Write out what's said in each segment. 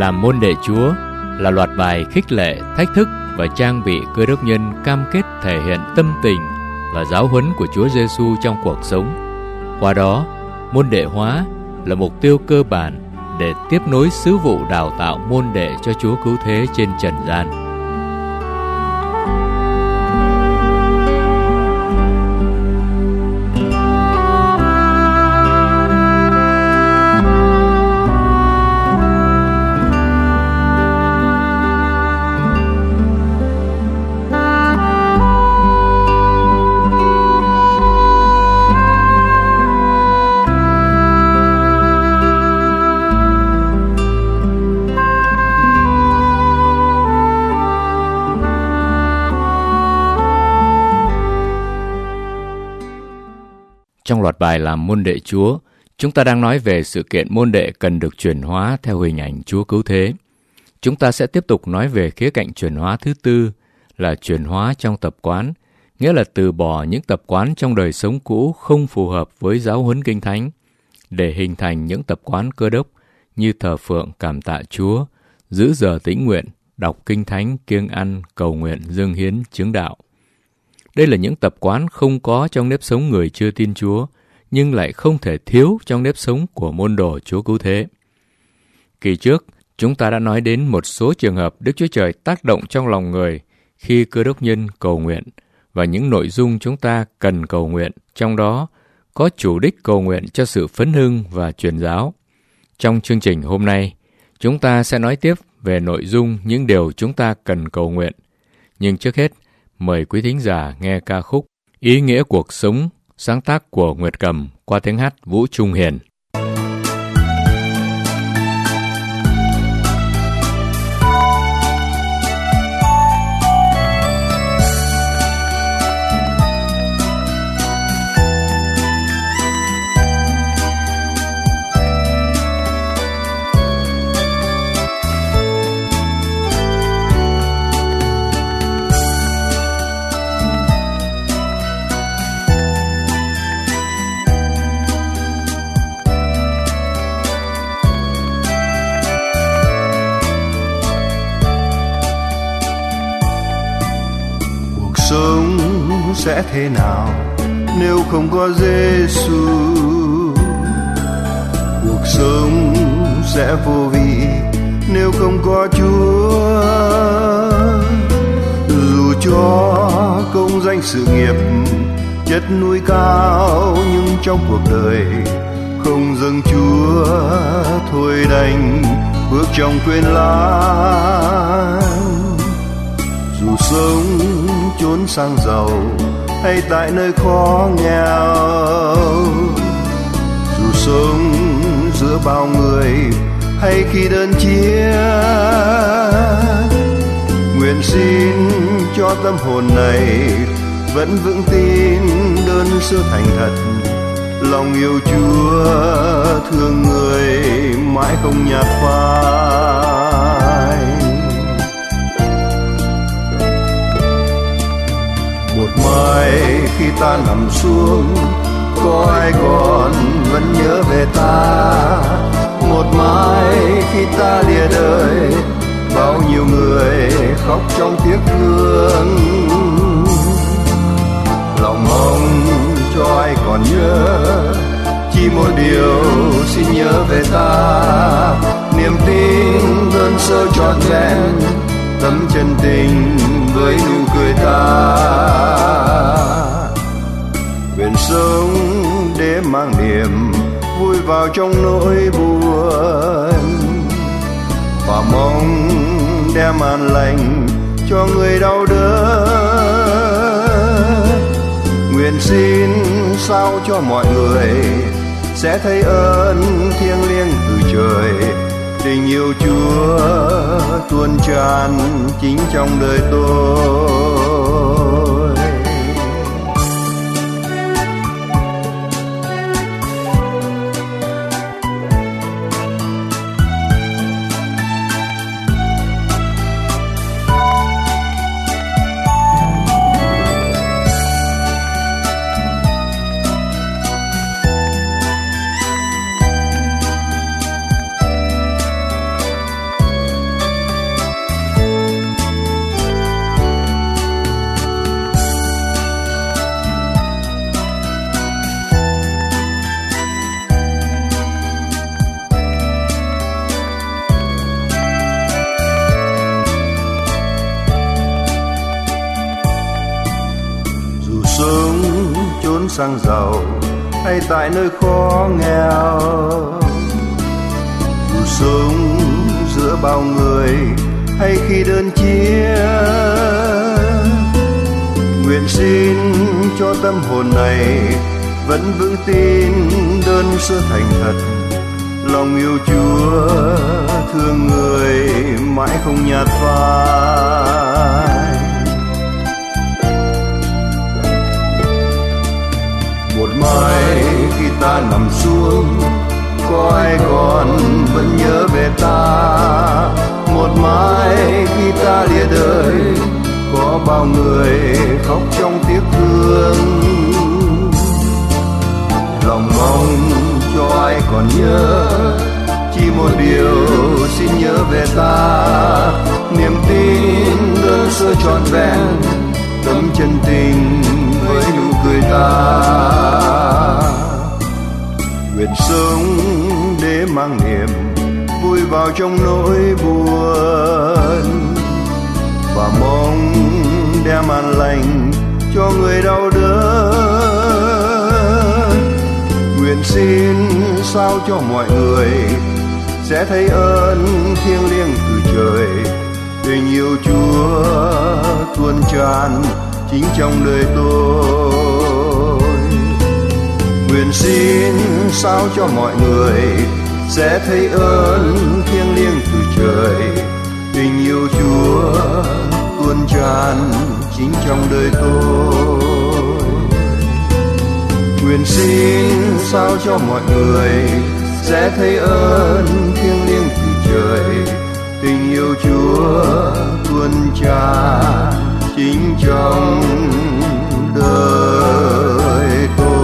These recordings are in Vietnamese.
Làm môn đệ Chúa là loạt bài khích lệ, thách thức và trang bị Cơ đốc nhân cam kết thể hiện tâm tình và giáo huấn của Chúa Giêsu trong cuộc sống. Qua đó, môn đệ hóa là mục tiêu cơ bản để tiếp nối sứ vụ đào tạo môn đệ cho Chúa Cứu Thế trên trần gian. Trong loạt bài làm môn đệ Chúa, chúng ta đang nói về sự kiện môn đệ cần được chuyển hóa theo hình ảnh Chúa Cứu Thế. Chúng ta sẽ tiếp tục nói về khía cạnh chuyển hóa thứ tư là chuyển hóa trong tập quán, nghĩa là từ bỏ những tập quán trong đời sống cũ không phù hợp với giáo huấn Kinh Thánh, để hình thành những tập quán Cơ đốc như thờ phượng cảm tạ Chúa, giữ giờ tĩnh nguyện, đọc Kinh Thánh, kiêng ăn, cầu nguyện, dâng hiến, chứng đạo. Đây là những tập quán không có trong nếp sống người chưa tin Chúa, nhưng lại không thể thiếu trong nếp sống của môn đồ Chúa Cứu Thế. Kỳ trước, chúng ta đã nói đến một số trường hợp Đức Chúa Trời tác động trong lòng người khi Cơ đốc nhân cầu nguyện, và những nội dung chúng ta cần cầu nguyện, trong đó có chủ đích cầu nguyện cho sự phấn hưng và truyền giáo. Trong chương trình hôm nay, chúng ta sẽ nói tiếp về nội dung những điều chúng ta cần cầu nguyện. Nhưng trước hết, mời quý thính giả nghe ca khúc Ý nghĩa cuộc sống, sáng tác của Nguyệt Cầm qua tiếng hát Vũ Trung Hiền. Sống sẽ thế nào nếu không có Giêsu? Cuộc sống sẽ vô vị nếu không có Chúa. Dù cho công danh sự nghiệp chất núi cao, nhưng trong cuộc đời không dâng Chúa, thôi đành bước trong quên lãng. Dù sống chốn sang giàu hay tại nơi khó nghèo, dù sống giữa bao người hay khi đơn chiếc, nguyện xin cho tâm hồn này vẫn vững tin đơn sơ thành thật, lòng yêu Chúa thương người mãi không nhạt phai. Một mai khi ta nằm xuống, có ai còn vẫn nhớ về ta? Một mai khi ta lìa đời, bao nhiêu người khóc trong tiếc thương. Lòng mong cho ai còn nhớ, chỉ một điều xin nhớ về ta. Niềm tin đơn sơ trọn vẹn, tấm chân tình với nụ cười ta. Nguyện sống để mang niềm vui vào trong nỗi buồn, và mong đem an lành cho người đau đớn. Nguyện xin sao cho mọi người sẽ thấy ơn thiêng liêng từ trời, tình yêu Chúa tuôn tràn chính trong đời tôi. sang giàu hay tại nơi khó nghèo. Dù sống giữa bao người hay khi đơn chia, nguyện xin cho tâm hồn này vẫn vững tin đơn sơ thành thật, lòng yêu Chúa thương người mãi không nhạt phai. Một mai khi ta nằm xuống, có ai còn vẫn nhớ về ta. Một mai khi ta lìa đời, có bao người khóc trong tiếc thương. Lòng mong cho ai còn nhớ, chỉ một điều xin nhớ về ta. Niềm tin đơn sơ trọn vẹn, tấm chân tình với nụ cười ta. Nguyện sống để mang niềm vui vào trong nỗi buồn, và mong đem an lành cho người đau đớn. Nguyện xin sao cho mọi người sẽ thấy ơn thiêng liêng từ trời, tình yêu Chúa tuôn tràn chính trong đời tôi. Nguyện xin sao cho mọi người sẽ thấy ơn thiêng liêng từ trời, tình yêu Chúa tuôn tràn chính trong đời tôi. Nguyện xin sao cho mọi người sẽ thấy ơn thiêng liêng từ trời, tình yêu Chúa tuôn tràn chính trong đời tôi.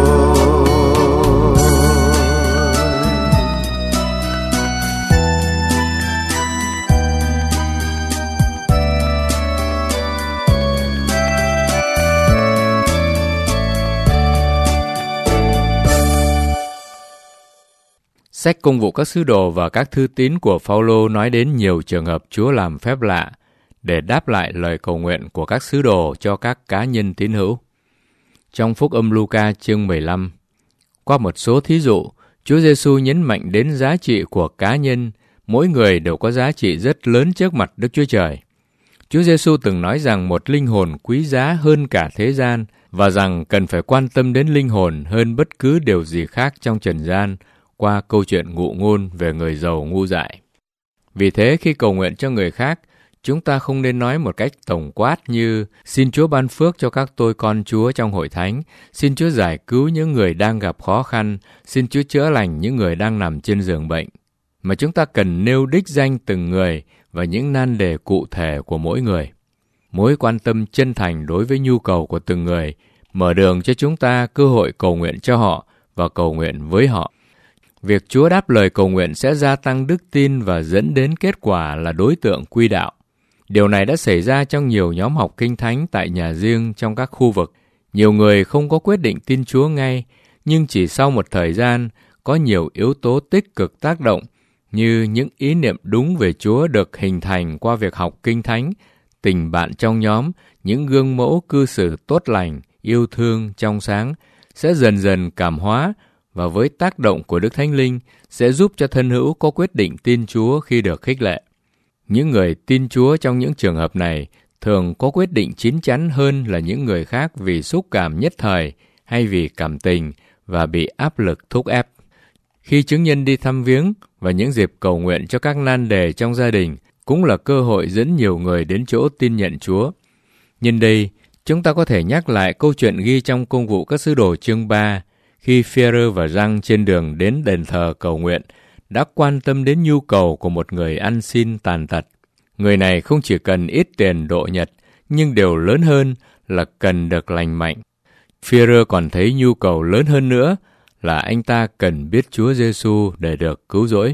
Sách Công vụ các sứ đồ và các thư tín của Phao-lô nói đến nhiều trường hợp Chúa làm phép lạ để đáp lại lời cầu nguyện của các sứ đồ cho các cá nhân tín hữu. Trong Phúc âm Luca chương 15, qua một số thí dụ, Chúa Giêsu nhấn mạnh đến giá trị của cá nhân, mỗi người đều có giá trị rất lớn trước mặt Đức Chúa Trời. Chúa Giêsu từng nói rằng một linh hồn quý giá hơn cả thế gian và rằng cần phải quan tâm đến linh hồn hơn bất cứ điều gì khác trong trần gian, qua câu chuyện ngụ ngôn về người giàu ngu dại. Vì thế khi cầu nguyện cho người khác, chúng ta không nên nói một cách tổng quát như xin Chúa ban phước cho các tôi con Chúa trong hội thánh, xin Chúa giải cứu những người đang gặp khó khăn, xin Chúa chữa lành những người đang nằm trên giường bệnh. Mà chúng ta cần nêu đích danh từng người và những nan đề cụ thể của mỗi người. Mối quan tâm chân thành đối với nhu cầu của từng người mở đường cho chúng ta cơ hội cầu nguyện cho họ và cầu nguyện với họ. Việc Chúa đáp lời cầu nguyện sẽ gia tăng đức tin và dẫn đến kết quả là đối tượng quy đạo. Điều này đã xảy ra trong nhiều nhóm học kinh thánh tại nhà riêng trong các khu vực. Nhiều người không có quyết định tin Chúa ngay, nhưng chỉ sau một thời gian, có nhiều yếu tố tích cực tác động như những ý niệm đúng về Chúa được hình thành qua việc học kinh thánh, tình bạn trong nhóm, những gương mẫu cư xử tốt lành, yêu thương, trong sáng, sẽ dần dần cảm hóa và với tác động của Đức Thánh Linh sẽ giúp cho thân hữu có quyết định tin Chúa khi được khích lệ. Những người tin Chúa trong những trường hợp này thường có quyết định chín chắn hơn là những người khác vì xúc cảm nhất thời hay vì cảm tình và bị áp lực thúc ép. Khi chứng nhân đi thăm viếng và những dịp cầu nguyện cho các nan đề trong gia đình cũng là cơ hội dẫn nhiều người đến chỗ tin nhận Chúa. Nhân đây, chúng ta có thể nhắc lại câu chuyện ghi trong Công vụ các sứ đồ chương 3, khi Phi-e-rơ và Giăng trên đường đến đền thờ cầu nguyện, đã quan tâm đến nhu cầu của một người ăn xin tàn tật. Người này không chỉ cần ít tiền độ nhật, nhưng điều lớn hơn là cần được lành mạnh. Phi-e-rơ còn thấy nhu cầu lớn hơn nữa là anh ta cần biết Chúa Giêsu để được cứu rỗi.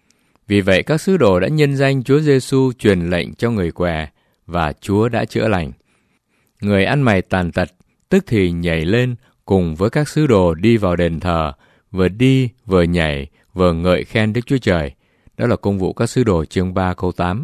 Vì vậy các sứ đồ đã nhân danh Chúa Giêsu truyền lệnh cho người què và Chúa đã chữa lành. Người ăn mày tàn tật tức thì nhảy lên cùng với các sứ đồ đi vào đền thờ, vừa đi vừa nhảy vừa ngợi khen Đức Chúa Trời. Đó là Công vụ các sứ đồ chương 3 câu 8.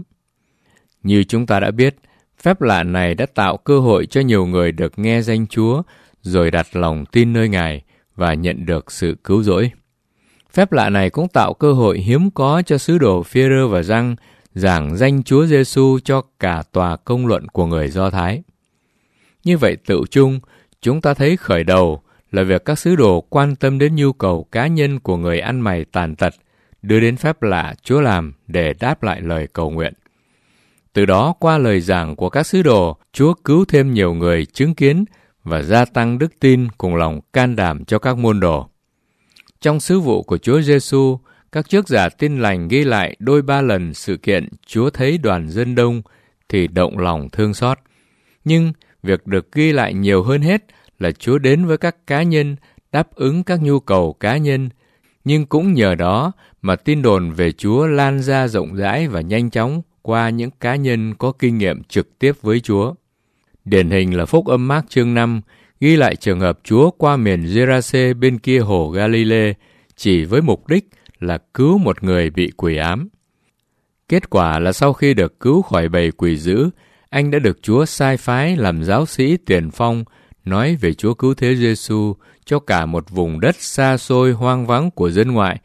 Như chúng ta đã biết, phép lạ này đã tạo cơ hội cho nhiều người được nghe danh Chúa, rồi đặt lòng tin nơi Ngài và nhận được sự cứu rỗi. Phép lạ này cũng tạo cơ hội hiếm có cho sứ đồ Phi-e-rơ và Giăng giảng danh Chúa Giêsu cho cả tòa công luận của người Do Thái. Như vậy tựu chung, chúng ta thấy khởi đầu là việc các sứ đồ quan tâm đến nhu cầu cá nhân của người ăn mày tàn tật, đưa đến phép lạ Chúa làm để đáp lại lời cầu nguyện. Từ đó, qua lời giảng của các sứ đồ, Chúa cứu thêm nhiều người chứng kiến và gia tăng đức tin cùng lòng can đảm cho các môn đồ. Trong sứ vụ của Chúa Giêsu, các chức giả Tin Lành ghi lại đôi ba lần sự kiện Chúa thấy đoàn dân đông thì động lòng thương xót. Nhưng việc được ghi lại nhiều hơn hết là Chúa đến với các cá nhân, đáp ứng các nhu cầu cá nhân, nhưng cũng nhờ đó mà tin đồn về Chúa lan ra rộng rãi và nhanh chóng qua những cá nhân có kinh nghiệm trực tiếp với Chúa. Điển hình là Phúc Âm Mác chương 5 ghi lại trường hợp Chúa qua miền Giê-ra-xê bên kia hồ Ga-li-lê chỉ với mục đích là cứu một người bị quỷ ám. Kết quả là sau khi được cứu khỏi bầy quỷ dữ, anh đã được Chúa sai phái làm giáo sĩ tiền phong nói về Chúa Cứu Thế Giêsu cho cả một vùng đất xa xôi hoang vắng của dân ngoại.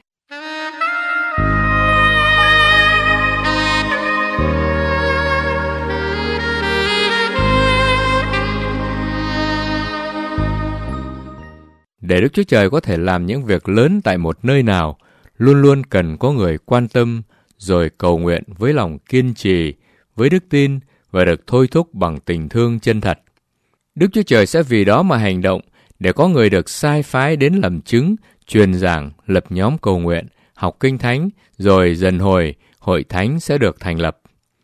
Để Đức Chúa Trời có thể làm những việc lớn tại một nơi nào, luôn luôn cần có người quan tâm, rồi cầu nguyện với lòng kiên trì, với đức tin và được thôi thúc bằng tình thương chân thật. Đức Chúa Trời sẽ vì đó mà hành động để có người được sai phái đến làm chứng, truyền giảng, lập nhóm cầu nguyện, học kinh thánh, rồi dần hội thánh sẽ được thành lập.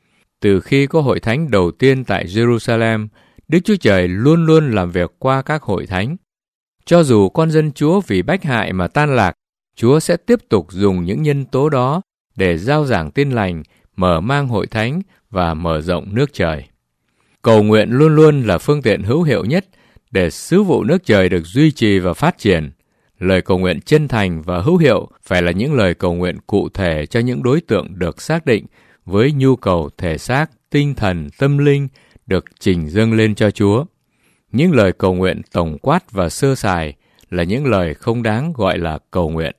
Từ khi có hội thánh đầu tiên tại Jerusalem, Đức Chúa Trời luôn luôn làm việc qua các hội thánh. Cho dù con dân Chúa vì bách hại mà tan lạc, Chúa sẽ tiếp tục dùng những nhân tố đó để rao giảng tin lành, mở mang hội thánh và mở rộng nước trời. Cầu nguyện luôn luôn là phương tiện hữu hiệu nhất để sứ vụ nước trời được duy trì và phát triển. Lời cầu nguyện chân thành và hữu hiệu phải là những lời cầu nguyện cụ thể cho những đối tượng được xác định với nhu cầu thể xác, tinh thần, tâm linh được trình dâng lên cho Chúa. Những lời cầu nguyện tổng quát và sơ sài là những lời không đáng gọi là cầu nguyện.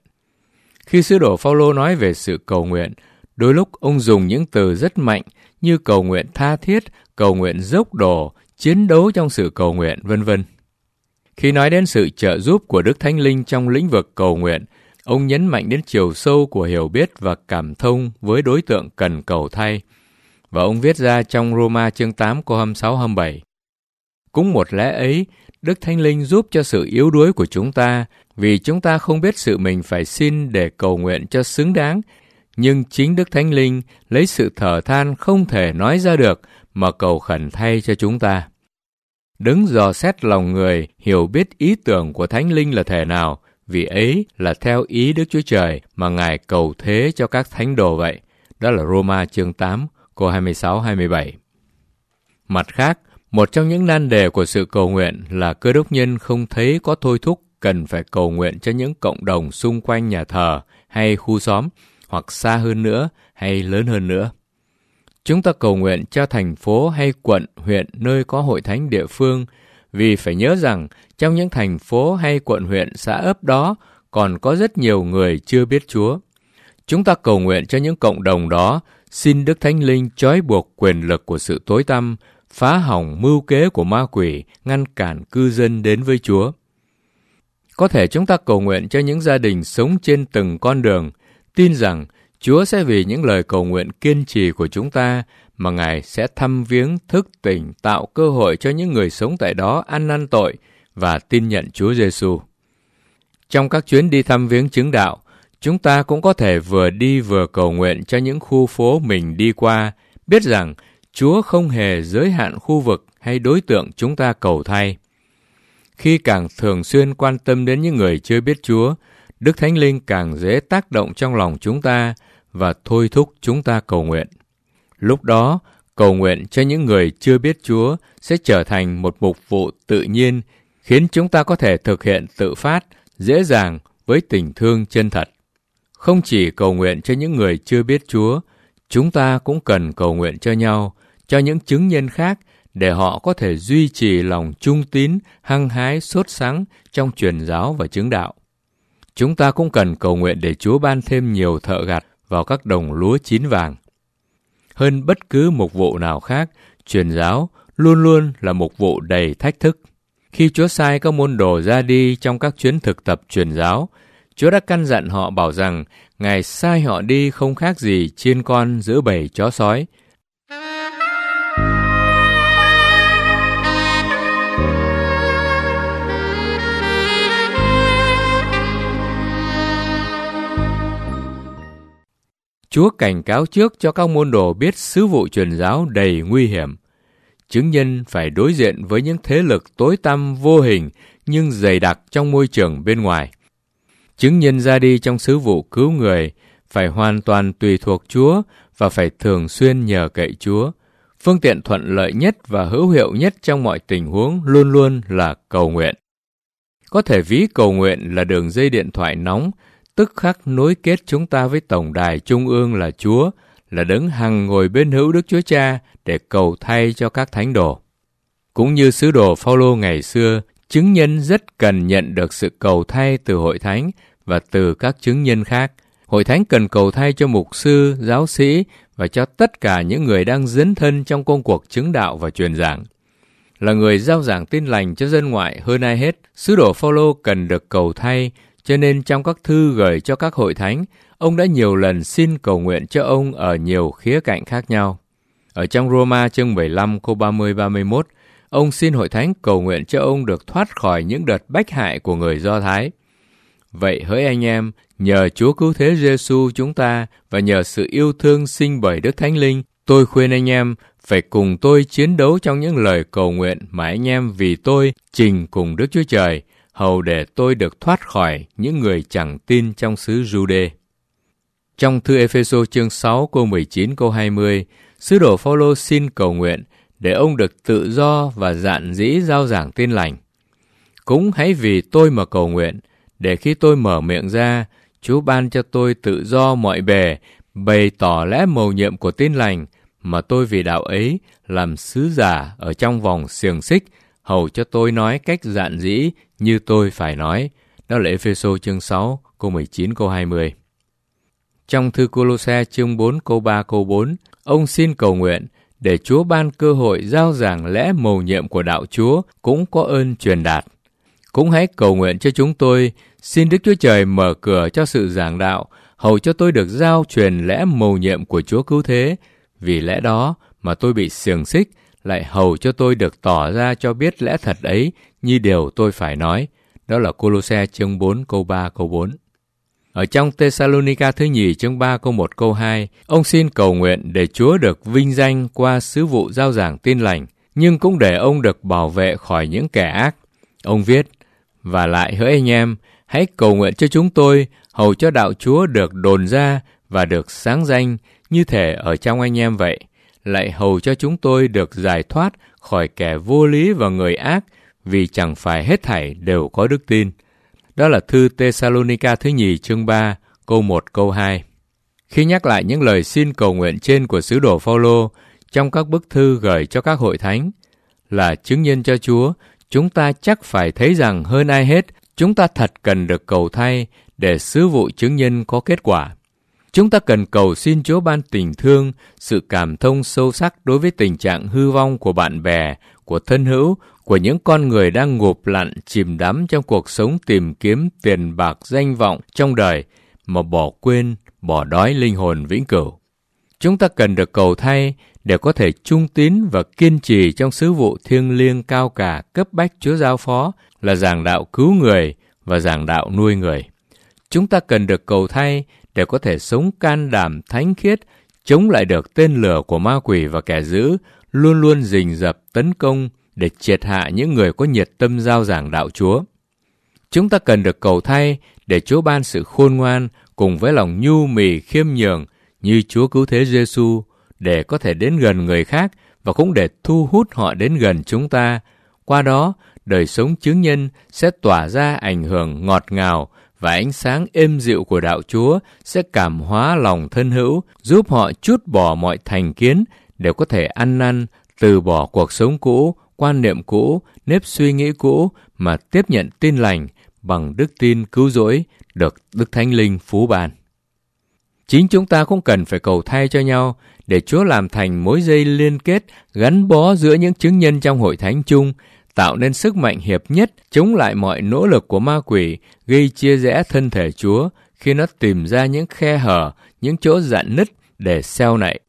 Khi sứ đồ Phao-lô nói về sự cầu nguyện, đôi lúc ông dùng những từ rất mạnh như cầu nguyện tha thiết, cầu nguyện dốc đổ, chiến đấu trong sự cầu nguyện, v.v. Khi nói đến sự trợ giúp của Đức Thánh Linh trong lĩnh vực cầu nguyện, ông nhấn mạnh đến chiều sâu của hiểu biết và cảm thông với đối tượng cần cầu thay. Và ông viết ra trong Roma chương 8 câu 26-27. Cũng một lẽ ấy, Đức Thánh Linh giúp cho sự yếu đuối của chúng ta, vì chúng ta không biết sự mình phải xin để cầu nguyện cho xứng đáng, nhưng chính Đức Thánh Linh lấy sự thở than không thể nói ra được mà cầu khẩn thay cho chúng ta. Đấng dò xét lòng người, hiểu biết ý tưởng của Thánh Linh là thể nào, vì ấy là theo ý Đức Chúa Trời mà Ngài cầu thế cho các thánh đồ vậy. Đó là Roma chương 8, câu 26-27. Mặt khác, một trong những nan đề của sự cầu nguyện là Cơ Đốc nhân không thấy có thôi thúc cần phải cầu nguyện cho những cộng đồng xung quanh nhà thờ hay khu xóm, hoặc xa hơn nữa hay lớn hơn nữa. Chúng ta cầu nguyện cho thành phố hay quận, huyện nơi có hội thánh địa phương, vì phải nhớ rằng trong những thành phố hay quận huyện xã ấp đó còn có rất nhiều người chưa biết Chúa. Chúng ta cầu nguyện cho những cộng đồng đó, xin Đức Thánh Linh trói buộc quyền lực của sự tối tăm, phá hỏng mưu kế của ma quỷ, ngăn cản cư dân đến với Chúa. Có thể chúng ta cầu nguyện cho những gia đình sống trên từng con đường, tin rằng Chúa sẽ vì những lời cầu nguyện kiên trì của chúng ta mà Ngài sẽ thăm viếng, thức tỉnh, tạo cơ hội cho những người sống tại đó ăn năn tội và tin nhận Chúa Giêsu. Trong các chuyến đi thăm viếng chứng đạo, chúng ta cũng có thể vừa đi vừa cầu nguyện cho những khu phố mình đi qua, biết rằng Chúa không hề giới hạn khu vực hay đối tượng chúng ta cầu thay. Khi càng thường xuyên quan tâm đến những người chưa biết Chúa, Đức Thánh Linh càng dễ tác động trong lòng chúng ta và thôi thúc chúng ta cầu nguyện. Lúc đó, cầu nguyện cho những người chưa biết Chúa sẽ trở thành một mục vụ tự nhiên, khiến chúng ta có thể thực hiện tự phát, dễ dàng với tình thương chân thật. Không chỉ cầu nguyện cho những người chưa biết Chúa, chúng ta cũng cần cầu nguyện cho nhau, cho những chứng nhân khác để họ có thể duy trì lòng trung tín, hăng hái, sốt sắng trong truyền giáo và chứng đạo. Chúng ta cũng cần cầu nguyện để Chúa ban thêm nhiều thợ gặt vào các đồng lúa chín vàng. Hơn bất cứ mục vụ nào khác, truyền giáo luôn luôn là mục vụ đầy thách thức. Khi Chúa sai các môn đồ ra đi trong các chuyến thực tập truyền giáo, Chúa đã căn dặn họ bảo rằng Ngài sai họ đi không khác gì chiên con giữa bầy chó sói. Chúa cảnh cáo trước cho các môn đồ biết sứ vụ truyền giáo đầy nguy hiểm. Chứng nhân phải đối diện với những thế lực tối tăm vô hình nhưng dày đặc trong môi trường bên ngoài. Chứng nhân ra đi trong sứ vụ cứu người phải hoàn toàn tùy thuộc Chúa và phải thường xuyên nhờ cậy Chúa. Phương tiện thuận lợi nhất và hữu hiệu nhất trong mọi tình huống luôn luôn là cầu nguyện. Có thể ví cầu nguyện là đường dây điện thoại nóng, tức khắc nối kết chúng ta với tổng đài trung ương là Chúa, là đấng hằng ngồi bên hữu Đức Chúa Cha để cầu thay cho các thánh đồ. Cũng như sứ đồ Phao-lô ngày xưa, chứng nhân rất cần nhận được sự cầu thay từ hội thánh và từ các chứng nhân khác. Hội thánh cần cầu thay cho mục sư, giáo sĩ và cho tất cả những người đang dấn thân trong công cuộc chứng đạo và truyền giảng. Là người rao giảng tin lành cho dân ngoại hơn ai hết, sứ đồ Phao-lô cần được cầu thay, cho nên trong các thư gửi cho các hội thánh, ông đã nhiều lần xin cầu nguyện cho ông ở nhiều khía cạnh khác nhau. Ở trong Roma chương 15 câu 30-31, ông xin hội thánh cầu nguyện cho ông được thoát khỏi những đợt bách hại của người Do Thái. Vậy hỡi anh em, nhờ Chúa Cứu Thế Giêsu chúng ta và nhờ sự yêu thương sinh bởi Đức Thánh Linh, tôi khuyên anh em phải cùng tôi chiến đấu trong những lời cầu nguyện mà anh em vì tôi trình cùng Đức Chúa Trời, hầu để tôi được thoát khỏi những người chẳng tin trong xứ Giu-đê. Trong thư Ê-phê-sô chương 6 câu 19 câu 20, sứ đồ Phao-lô xin cầu nguyện để ông được tự do và dạn dĩ rao giảng tin lành. Cũng hãy vì tôi mà cầu nguyện, để khi tôi mở miệng ra, Chúa ban cho tôi tự do mọi bề, bày tỏ lẽ mầu nhiệm của tin lành, mà tôi vì đạo ấy làm sứ giả ở trong vòng xiềng xích, hầu cho tôi nói cách dạn dĩ như tôi phải nói. Đó là Ê-phê-sô chương 6 câu 19 câu 20. Trong thư Cô-lô-se chương 4 câu 3 câu 4, ông xin cầu nguyện để Chúa ban cơ hội rao giảng lẽ mầu nhiệm của đạo Chúa cũng có ơn truyền đạt. Cũng hãy cầu nguyện cho chúng tôi, xin Đức Chúa Trời mở cửa cho sự giảng đạo, hầu cho tôi được giao truyền lẽ mầu nhiệm của Chúa Cứu Thế. Vì lẽ đó mà tôi bị xiềng xích, lại hầu cho tôi được tỏ ra cho biết lẽ thật ấy như điều tôi phải nói. Đó là Cô-lô-se chương 4 câu 3 câu 4. Ở trong Tê-sa-lô-ni-ca thứ nhì chương 3 câu 1 câu 2, ông xin cầu nguyện để Chúa được vinh danh qua sứ vụ rao giảng tin lành, nhưng cũng để ông được bảo vệ khỏi những kẻ ác. Ông viết, và lại hỡi anh em, hãy cầu nguyện cho chúng tôi, hầu cho đạo Chúa được đồn ra và được sáng danh như thể ở trong anh em vậy, lại hầu cho chúng tôi được giải thoát khỏi kẻ vô lý và người ác, vì chẳng phải hết thảy đều có đức tin. Đó là thư Tê-sa-lô-ni-ca thứ nhì chương 3, câu 1 câu 2. Khi nhắc lại những lời xin cầu nguyện trên của sứ đồ Phao-lô trong các bức thư gửi cho các hội thánh, là chứng nhân cho Chúa, chúng ta chắc phải thấy rằng hơn ai hết, chúng ta thật cần được cầu thay để sứ vụ chứng nhân có kết quả. Chúng ta cần cầu xin Chúa ban tình thương, sự cảm thông sâu sắc đối với tình trạng hư vong của bạn bè, của thân hữu, của những con người đang ngụp lặn chìm đắm trong cuộc sống tìm kiếm tiền bạc danh vọng trong đời mà bỏ quên, bỏ đói linh hồn vĩnh cửu. Chúng ta cần được cầu thay để có thể trung tín và kiên trì trong sứ vụ thiêng liêng cao cả cấp bách Chúa giao phó là giảng đạo cứu người và giảng đạo nuôi người. Chúng ta cần được cầu thay để có thể sống can đảm thánh khiết, chống lại được tên lửa của ma quỷ và kẻ dữ, luôn luôn rình rập tấn công để triệt hạ những người có nhiệt tâm rao giảng đạo Chúa. Chúng ta cần được cầu thay để Chúa ban sự khôn ngoan cùng với lòng nhu mì khiêm nhường như Chúa Cứu Thế Giêsu để có thể đến gần người khác và cũng để thu hút họ đến gần chúng ta. Qua đó, đời sống chứng nhân sẽ tỏa ra ảnh hưởng ngọt ngào và ánh sáng êm dịu của đạo Chúa sẽ cảm hóa lòng thân hữu, giúp họ trút bỏ mọi thành kiến để có thể ăn năn, từ bỏ cuộc sống cũ, quan niệm cũ, nếp suy nghĩ cũ mà tiếp nhận tin lành bằng đức tin cứu rỗi được Đức Thánh Linh phú ban. Chính chúng ta cũng cần phải cầu thay cho nhau để Chúa làm thành mối dây liên kết gắn bó giữa những chứng nhân trong hội thánh chung, tạo nên sức mạnh hiệp nhất chống lại mọi nỗ lực của ma quỷ gây chia rẽ thân thể Chúa khi nó tìm ra những khe hở, những chỗ rạn nứt để xeo nạy.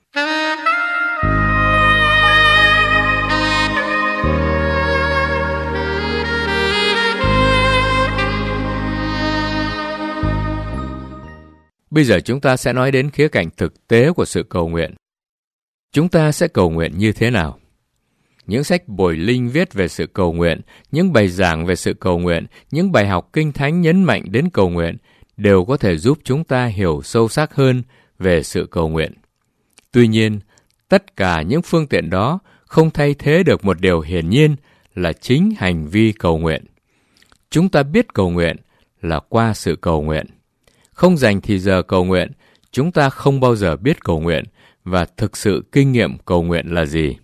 Bây giờ chúng ta sẽ nói đến khía cạnh thực tế của sự cầu nguyện. Chúng ta sẽ cầu nguyện như thế nào? Những sách Bồi Linh viết về sự cầu nguyện, những bài giảng về sự cầu nguyện, những bài học Kinh Thánh nhấn mạnh đến cầu nguyện đều có thể giúp chúng ta hiểu sâu sắc hơn về sự cầu nguyện. Tuy nhiên, tất cả những phương tiện đó không thay thế được một điều hiển nhiên là chính hành vi cầu nguyện. Chúng ta biết cầu nguyện là qua sự cầu nguyện. Không dành thì giờ cầu nguyện, chúng ta không bao giờ biết cầu nguyện và thực sự kinh nghiệm cầu nguyện là gì.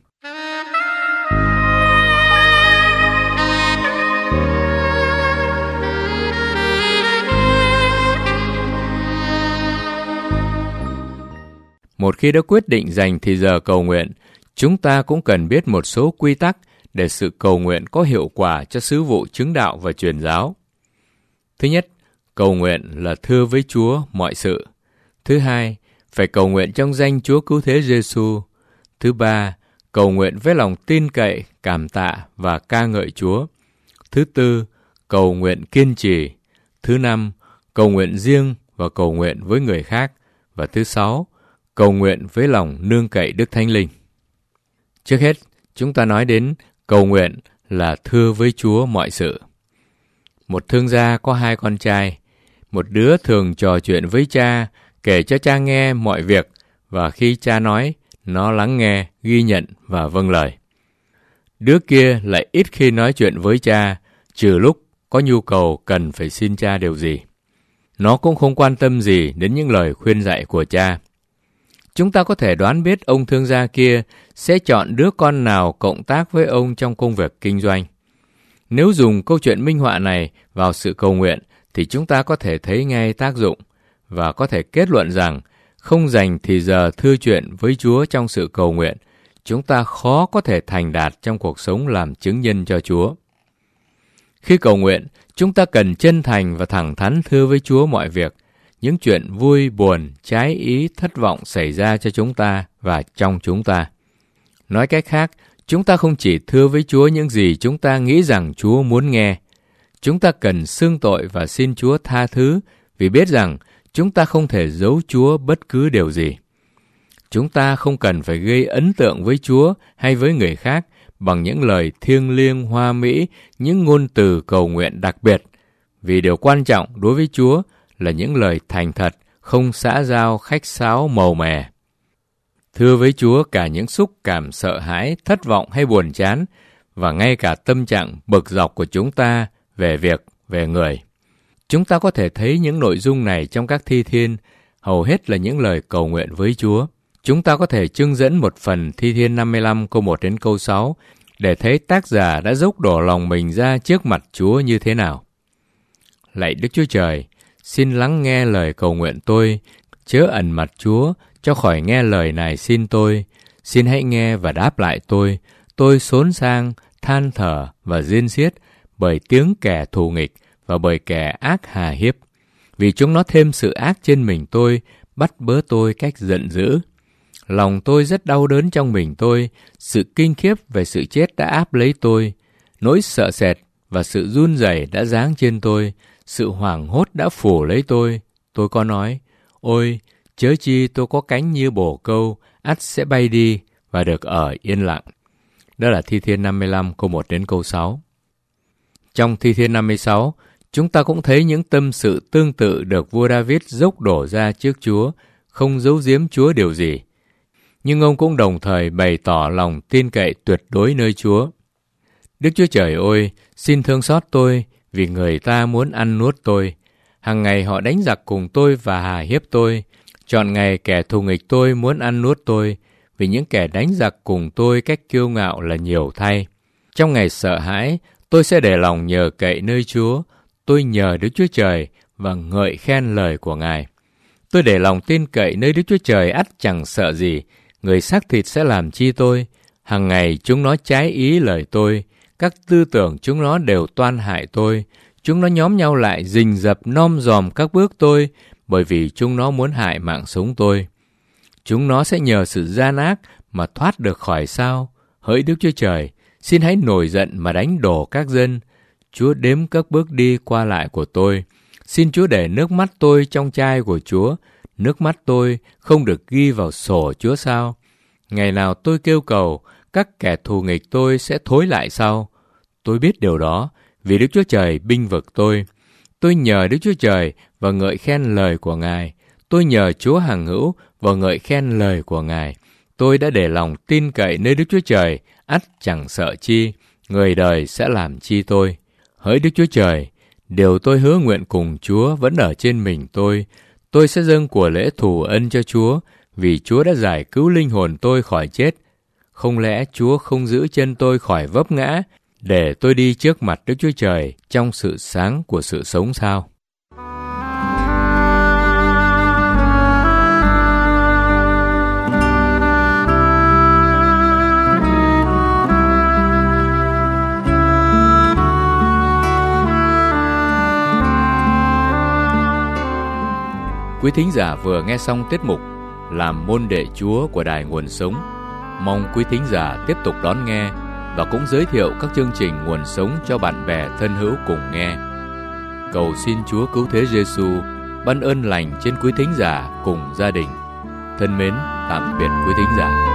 Một khi đã quyết định dành thì giờ cầu nguyện, chúng ta cũng cần biết một số quy tắc để sự cầu nguyện có hiệu quả cho sứ vụ chứng đạo và truyền giáo. Thứ nhất, cầu nguyện là thưa với Chúa mọi sự. Thứ hai, phải cầu nguyện trong danh Chúa Cứu Thế Giêsu. Thứ ba, cầu nguyện với lòng tin cậy, cảm tạ và ca ngợi Chúa. Thứ tư, cầu nguyện kiên trì. Thứ năm, cầu nguyện riêng và cầu nguyện với người khác. Và thứ sáu, cầu nguyện với lòng nương cậy Đức Thánh Linh. Trước hết, chúng ta nói đến cầu nguyện là thưa với Chúa mọi sự. Một thương gia có 2 con trai. Một đứa thường trò chuyện với cha, kể cho cha nghe mọi việc, và khi cha nói, nó lắng nghe, ghi nhận và vâng lời. Đứa kia lại ít khi nói chuyện với cha, trừ lúc có nhu cầu cần phải xin cha điều gì. Nó cũng không quan tâm gì đến những lời khuyên dạy của cha. Chúng ta có thể đoán biết ông thương gia kia sẽ chọn đứa con nào cộng tác với ông trong công việc kinh doanh. Nếu dùng câu chuyện minh họa này vào sự cầu nguyện, thì chúng ta có thể thấy ngay tác dụng và có thể kết luận rằng không dành thì giờ thưa chuyện với Chúa trong sự cầu nguyện, chúng ta khó có thể thành đạt trong cuộc sống làm chứng nhân cho Chúa. Khi cầu nguyện, chúng ta cần chân thành và thẳng thắn thưa với Chúa mọi việc, những chuyện vui, buồn, trái ý, thất vọng xảy ra cho chúng ta và trong chúng ta. Nói cách khác, chúng ta không chỉ thưa với Chúa những gì chúng ta nghĩ rằng Chúa muốn nghe. Chúng ta cần xưng tội và xin Chúa tha thứ vì biết rằng chúng ta không thể giấu Chúa bất cứ điều gì. Chúng ta không cần phải gây ấn tượng với Chúa hay với người khác bằng những lời thiêng liêng hoa mỹ, những ngôn từ cầu nguyện đặc biệt, vì điều quan trọng đối với Chúa là những lời thành thật, không xã giao khách sáo màu mè. Thưa với Chúa cả những xúc cảm sợ hãi, thất vọng hay buồn chán, và ngay cả tâm trạng bực dọc của chúng ta về việc, về người. Chúng ta có thể thấy những nội dung này trong các thi thiên, hầu hết là những lời cầu nguyện với Chúa. Chúng ta có thể trưng dẫn một phần thi thiên 55 câu 1 đến câu 6 để thấy tác giả đã dốc đổ lòng mình ra trước mặt Chúa như thế nào. Lạy Đức Chúa Trời, xin lắng nghe lời cầu nguyện tôi, chớ ẩn mặt Chúa, cho khỏi nghe lời này xin tôi. Xin hãy nghe và đáp lại tôi xốn sang, than thở và rên xiết bởi tiếng kẻ thù nghịch và bởi kẻ ác hà hiếp. Vì chúng nó thêm sự ác trên mình tôi, bắt bớ tôi cách giận dữ. Lòng tôi rất đau đớn trong mình tôi, sự kinh khiếp về sự chết đã áp lấy tôi. Nỗi sợ sệt và sự run rẩy đã giáng trên tôi, sự hoảng hốt đã phủ lấy tôi. Tôi có nói, ôi, chớ chi tôi có cánh như bồ câu, ắt sẽ bay đi và được ở yên lặng. Đó là thi thiên 55 câu 1 đến câu 6. Trong thi thiên 56, chúng ta cũng thấy những tâm sự tương tự được vua David dốc đổ ra trước Chúa, không giấu giếm Chúa điều gì. Nhưng ông cũng đồng thời bày tỏ lòng tin cậy tuyệt đối nơi Chúa. Đức Chúa Trời ơi, xin thương xót tôi, vì người ta muốn ăn nuốt tôi. Hằng ngày họ đánh giặc cùng tôi và hà hiếp tôi. Chọn ngày kẻ thù nghịch tôi muốn ăn nuốt tôi, vì những kẻ đánh giặc cùng tôi cách kiêu ngạo là nhiều thay. Trong ngày sợ hãi, tôi sẽ để lòng nhờ cậy nơi Chúa. Tôi nhờ Đức Chúa Trời và ngợi khen lời của Ngài. Tôi để lòng tin cậy nơi Đức Chúa Trời, ắt chẳng sợ gì. Người xác thịt sẽ làm chi tôi? Hằng ngày chúng nó trái ý lời tôi. Các tư tưởng chúng nó đều toan hại tôi. Chúng nó nhóm nhau lại rình rập nom dòm các bước tôi, bởi vì chúng nó muốn hại mạng sống tôi. Chúng nó sẽ nhờ sự gian ác mà thoát được khỏi sao? Hỡi Đức Chúa Trời, xin hãy nổi giận mà đánh đổ các dân. Chúa đếm các bước đi qua lại của tôi. Xin Chúa để nước mắt tôi trong chai của Chúa. Nước mắt tôi không được ghi vào sổ Chúa sao? Ngày nào tôi kêu cầu, các kẻ thù nghịch tôi sẽ thối lại sau. Tôi biết điều đó, vì Đức Chúa Trời binh vực tôi. Tôi nhờ Đức Chúa Trời và ngợi khen lời của Ngài. Tôi nhờ Chúa hằng hữu và ngợi khen lời của Ngài. Tôi đã để lòng tin cậy nơi Đức Chúa Trời, ắt chẳng sợ chi. Người đời sẽ làm chi tôi? Hỡi Đức Chúa Trời, điều tôi hứa nguyện cùng Chúa vẫn ở trên mình tôi. Tôi sẽ dâng của lễ thù ân cho Chúa, vì Chúa đã giải cứu linh hồn tôi khỏi chết. Không lẽ Chúa không giữ chân tôi khỏi vấp ngã, để tôi đi trước mặt Đức Chúa Trời trong sự sáng của sự sống sao? Quý thính giả vừa nghe xong tiết mục Làm môn đệ Chúa của Đài Nguồn Sống. Mong quý thính giả tiếp tục đón nghe và cũng giới thiệu các chương trình Nguồn Sống cho bạn bè thân hữu cùng nghe. Cầu xin Chúa Cứu Thế Giêsu ban ơn lành trên quý thính giả cùng gia đình. Thân mến, tạm biệt quý thính giả.